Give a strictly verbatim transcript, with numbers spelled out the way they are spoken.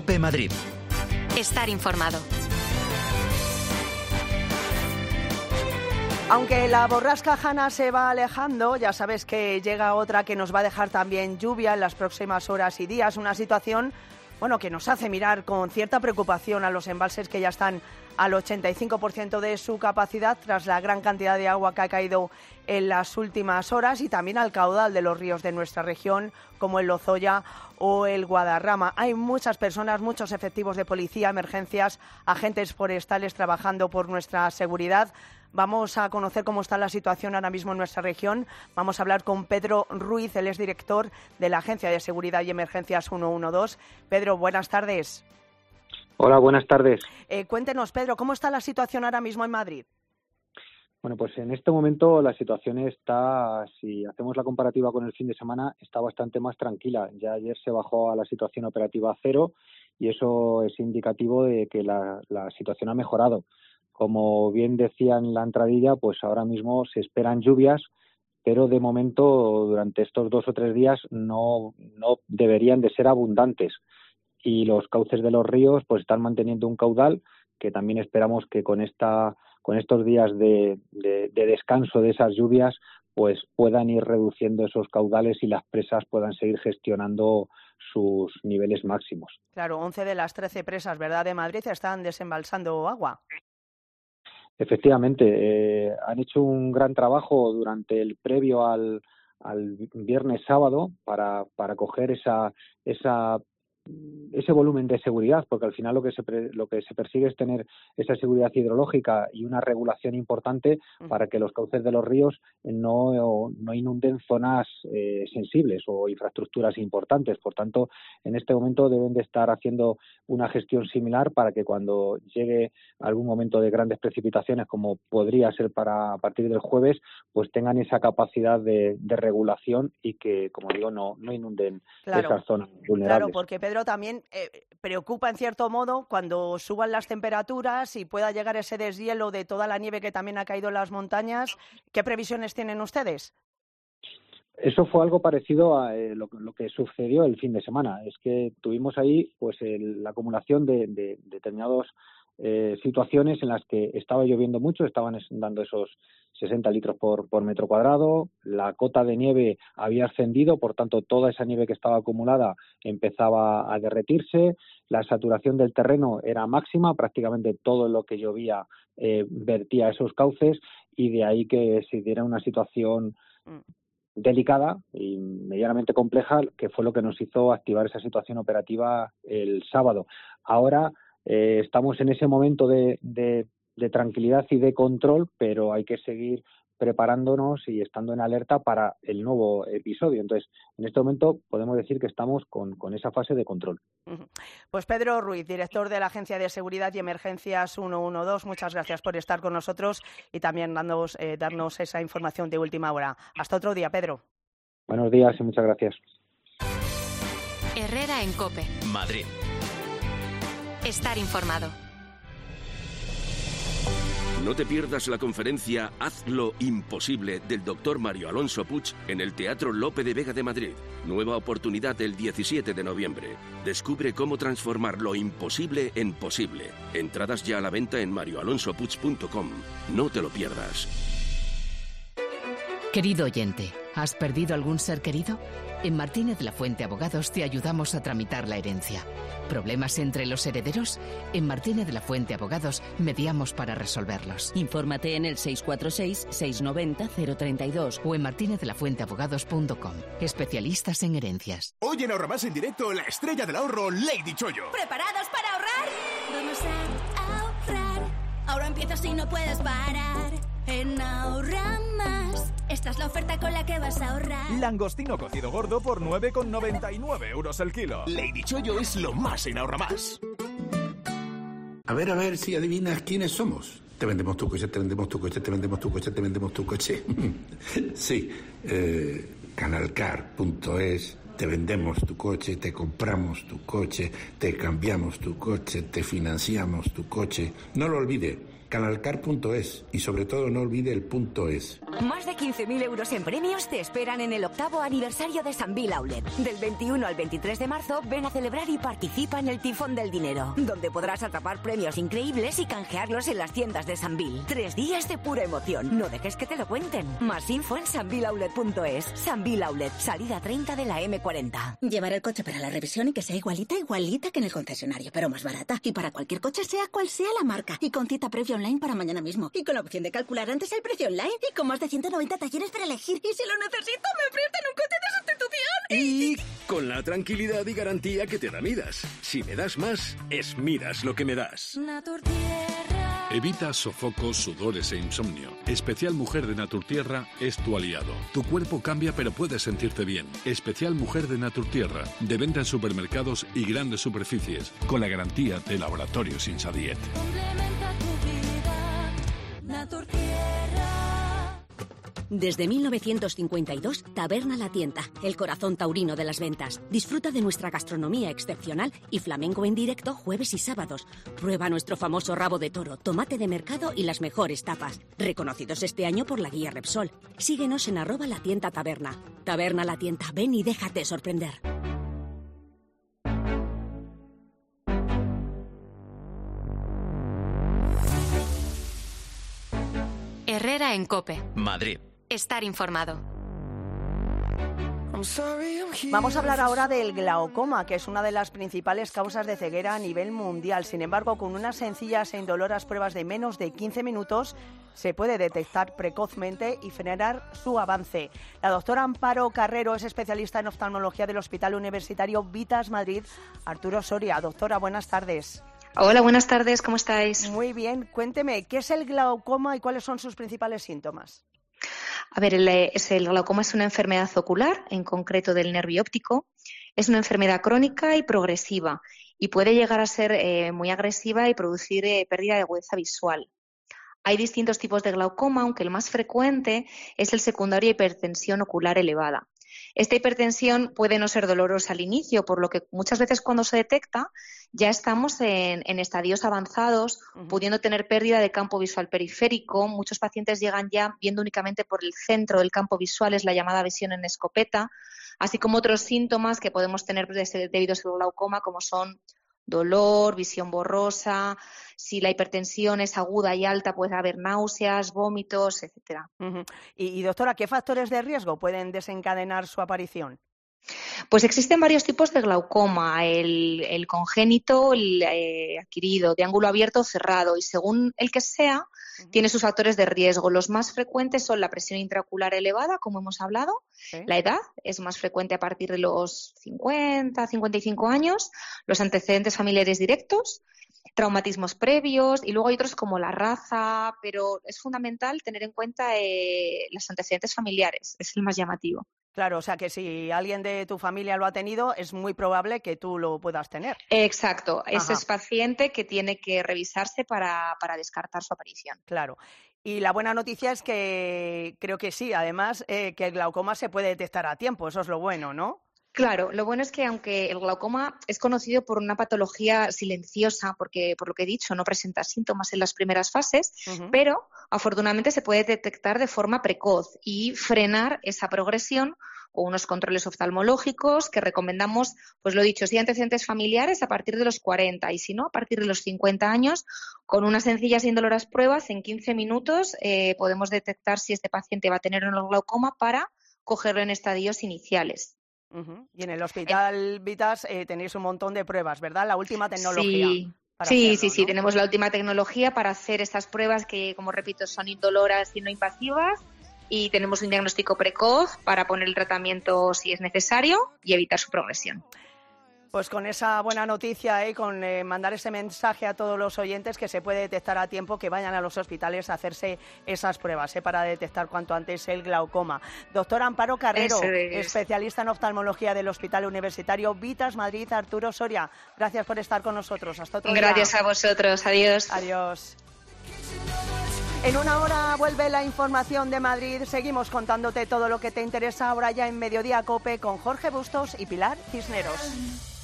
COPE Madrid. Estar informado. Aunque la borrasca Hanna se va alejando, ya sabes que llega otra que nos va a dejar también lluvia en las próximas horas y días. Una situación, bueno, que nos hace mirar con cierta preocupación a los embalses que ya están al ochenta y cinco por ciento de su capacidad tras la gran cantidad de agua que ha caído en las últimas horas, y también al caudal de los ríos de nuestra región, como el Lozoya o el Guadarrama. Hay muchas personas, muchos efectivos de policía, emergencias, agentes forestales trabajando por nuestra seguridad. Vamos a conocer cómo está la situación ahora mismo en nuestra región. Vamos a hablar con Pedro Ruiz, él es director de la Agencia de Seguridad y Emergencias ciento doce. Pedro, buenas tardes. Hola, buenas tardes. Eh, cuéntenos, Pedro, ¿cómo está la situación ahora mismo en Madrid? Bueno, pues en este momento la situación está, si hacemos la comparativa con el fin de semana, está bastante más tranquila. Ya ayer se bajó a la situación operativa a cero y eso es indicativo de que la, la situación ha mejorado. Como bien decía en la entradilla, pues ahora mismo se esperan lluvias, pero de momento durante estos dos o tres días no, no deberían de ser abundantes. Y los cauces de los ríos pues están manteniendo un caudal que también esperamos que con esta con estos días de, de, de descanso de esas lluvias pues puedan ir reduciendo esos caudales y las presas puedan seguir gestionando sus niveles máximos. Claro, once de las trece presas, ¿verdad?, de Madrid están desembalsando agua. Efectivamente, eh, han hecho un gran trabajo durante el previo al, al viernes sábado para, para coger esa esa ese volumen de seguridad, porque al final lo que se pre, lo que se persigue es tener esa seguridad hidrológica y una regulación importante para que los cauces de los ríos no, no inunden zonas eh, sensibles o infraestructuras importantes. Por tanto, en este momento deben de estar haciendo una gestión similar para que cuando llegue algún momento de grandes precipitaciones, como podría ser para a partir del jueves, pues tengan esa capacidad de, de regulación y que, como digo, no, no inunden claro, esas zonas vulnerables. Claro, porque Pedro, también eh, preocupa en cierto modo cuando suban las temperaturas y pueda llegar ese deshielo de toda la nieve que también ha caído en las montañas. ¿Qué previsiones tienen ustedes? Eso fue algo parecido a eh, lo, lo que sucedió el fin de semana. Es que tuvimos ahí pues el, la acumulación de, de, de determinados eh, situaciones en las que estaba lloviendo mucho, estaban dando esos sesenta litros por, por metro cuadrado, la cota de nieve había ascendido, por tanto toda esa nieve que estaba acumulada empezaba a derretirse, la saturación del terreno era máxima, prácticamente todo lo que llovía eh, vertía esos cauces y de ahí que se diera una situación delicada y medianamente compleja, que fue lo que nos hizo activar esa situación operativa el sábado. Ahora eh, estamos en ese momento de, de, de tranquilidad y de control, pero hay que seguir preparándonos y estando en alerta para el nuevo episodio. Entonces, en este momento podemos decir que estamos con, con esa fase de control. Pues Pedro Ruiz, director de la Agencia de Seguridad y Emergencias ciento doce, muchas gracias por estar con nosotros y también darnos, eh, darnos esa información de última hora. Hasta otro día, Pedro. Buenos días y muchas gracias. Herrera en COPE. Madrid. Estar informado. No te pierdas la conferencia Haz lo imposible del doctor Mario Alonso Puig en el Teatro Lope de Vega de Madrid. Nueva oportunidad el diecisiete de noviembre. Descubre cómo transformar lo imposible en posible. Entradas ya a la venta en mario alonso puig punto com. No te lo pierdas. Querido oyente, ¿has perdido algún ser querido? En Martínez La Fuente Abogados te ayudamos a tramitar la herencia. ¿Problemas entre los herederos? En Martínez La Fuente Abogados mediamos para resolverlos. Infórmate en el seis cuatro seis, seis nueve cero, cero tres dos o en martinez de la fuente abogados punto com. Especialistas en herencias. Hoy en Ahorra Más en directo, la estrella del ahorro, Lady Chollo. ¿Preparados para ahorrar? Vamos a ahorrar. Ahora empiezas y no puedes parar. En Ahorra Más. Esta es la oferta con la que vas a ahorrar. Langostino cocido gordo por nueve con noventa y nueve euros el kilo. Lady Chollo es lo más en Ahorra Más. A ver, a ver si adivinas quiénes somos. Te vendemos tu coche, te vendemos tu coche, te vendemos tu coche, te vendemos tu coche. Sí, eh, canalcar punto es. Te vendemos tu coche, te compramos tu coche, te cambiamos tu coche, te financiamos tu coche. No lo olvide. canalcar punto es y sobre todo no olvide el punto es. Más de quince mil euros en premios te esperan en el octavo aniversario de Sambil Outlet. Del veintiuno al veintitrés de marzo ven a celebrar y participa en el Tifón del Dinero, donde podrás atrapar premios increíbles y canjearlos en las tiendas de Sambil. Tres días de pura emoción. No dejes que te lo cuenten. Más info en sambil outlet punto es. Sambil Outlet, salida treinta de la eme cuarenta. Llevar el coche para la revisión y que sea igualita, igualita que en el concesionario, pero más barata. Y para cualquier coche, sea cual sea la marca. Y con cita previa online para mañana mismo. Y con la opción de calcular antes el precio online. Y con más de ciento noventa talleres para elegir. Y si lo necesito, me prestan un coche de sustitución. Y con la tranquilidad y garantía que te da Midas. Si me das más, es Midas lo que me das. Naturtierra. Evita sofocos, sudores e insomnio. Especial Mujer de Naturtierra es tu aliado. Tu cuerpo cambia pero puedes sentirte bien. Especial Mujer de Naturtierra. De venta en supermercados y grandes superficies. Con la garantía de Laboratorios Insadiet. Complementa tu vida. Naturtierra. Desde mil novecientos cincuenta y dos, Taberna La Tienta, el corazón taurino de las ventas. Disfruta de nuestra gastronomía excepcional y flamenco en directo jueves y sábados. Prueba nuestro famoso rabo de toro, tomate de mercado y las mejores tapas. Reconocidos este año por la guía Repsol. Síguenos en arroba La Tienta Taberna. Taberna La Tienta, ven y déjate sorprender. Herrera en COPE. Madrid. Estar informado. Vamos a hablar ahora del glaucoma, que es una de las principales causas de ceguera a nivel mundial. Sin embargo, con unas sencillas e indoloras pruebas de menos de quince minutos, se puede detectar precozmente y frenar su avance. La doctora Amparo Carrero es especialista en oftalmología del Hospital Universitario Vitas Madrid. Arturo Soria. Doctora, buenas tardes. Hola, buenas tardes, ¿cómo estáis? Muy bien, cuénteme, ¿qué es el glaucoma y cuáles son sus principales síntomas? A ver, el, es el glaucoma es una enfermedad ocular, en concreto del nervio óptico. Es una enfermedad crónica y progresiva y puede llegar a ser eh, muy agresiva y producir eh, pérdida de agudeza visual. Hay distintos tipos de glaucoma, aunque el más frecuente es el secundario a hipertensión ocular elevada. Esta hipertensión puede no ser dolorosa al inicio, por lo que muchas veces cuando se detecta ya estamos en, en estadios avanzados, uh-huh. pudiendo tener pérdida de campo visual periférico. Muchos pacientes llegan ya viendo únicamente por el centro del campo visual, es la llamada visión en escopeta, así como otros síntomas que podemos tener debidos al glaucoma, como son dolor, visión borrosa. Si la hipertensión es aguda y alta, puede haber náuseas, vómitos, etcétera. Uh-huh. Y, y doctora, ¿qué factores de riesgo pueden desencadenar su aparición? Pues existen varios tipos de glaucoma, el, el congénito, el eh, adquirido, de ángulo abierto o cerrado, y según el que sea, uh-huh. tiene sus factores de riesgo. Los más frecuentes son la presión intraocular elevada, como hemos hablado, ¿sí? La edad es más frecuente a partir de los cincuenta, cincuenta y cinco años, los antecedentes familiares directos, traumatismos previos y luego hay otros como la raza, pero es fundamental tener en cuenta eh, los antecedentes familiares, es el más llamativo. Claro, o sea que si alguien de tu familia lo ha tenido, es muy probable que tú lo puedas tener. Exacto, ese es paciente que tiene que revisarse para, para descartar su aparición. Claro. Y la buena noticia es que creo que sí, además, eh, que el glaucoma se puede detectar a tiempo, eso es lo bueno, ¿no? Claro, lo bueno es que aunque el glaucoma es conocido por una patología silenciosa, porque por lo que he dicho no presenta síntomas en las primeras fases, uh-huh. pero afortunadamente se puede detectar de forma precoz y frenar esa progresión con unos controles oftalmológicos que recomendamos, pues lo dicho, si hay antecedentes familiares a partir de los cuarenta y si no, a partir de los cincuenta años, con unas sencillas e indoloras pruebas en quince minutos eh, podemos detectar si este paciente va a tener o no glaucoma para cogerlo en estadios iniciales. Uh-huh. Y en el Hospital Vitas eh, tenéis un montón de pruebas, ¿verdad? La última tecnología. Sí, para sí, hacerlo, sí, ¿no? sí, tenemos la última tecnología para hacer estas pruebas que, como repito, son indoloras y no invasivas, y tenemos un diagnóstico precoz para poner el tratamiento si es necesario y evitar su progresión. Pues con esa buena noticia y eh, con eh, mandar ese mensaje a todos los oyentes que se puede detectar a tiempo, que vayan a los hospitales a hacerse esas pruebas eh, para detectar cuanto antes el glaucoma. Doctora Amparo Carrero, especialista en oftalmología del Hospital Universitario Vitas Madrid. Arturo Soria, gracias por estar con nosotros. Hasta otro día. Gracias a vosotros. Adiós. Adiós. En una hora vuelve la información de Madrid. Seguimos contándote todo lo que te interesa ahora ya en Mediodía COPE con Jorge Bustos y Pilar Cisneros.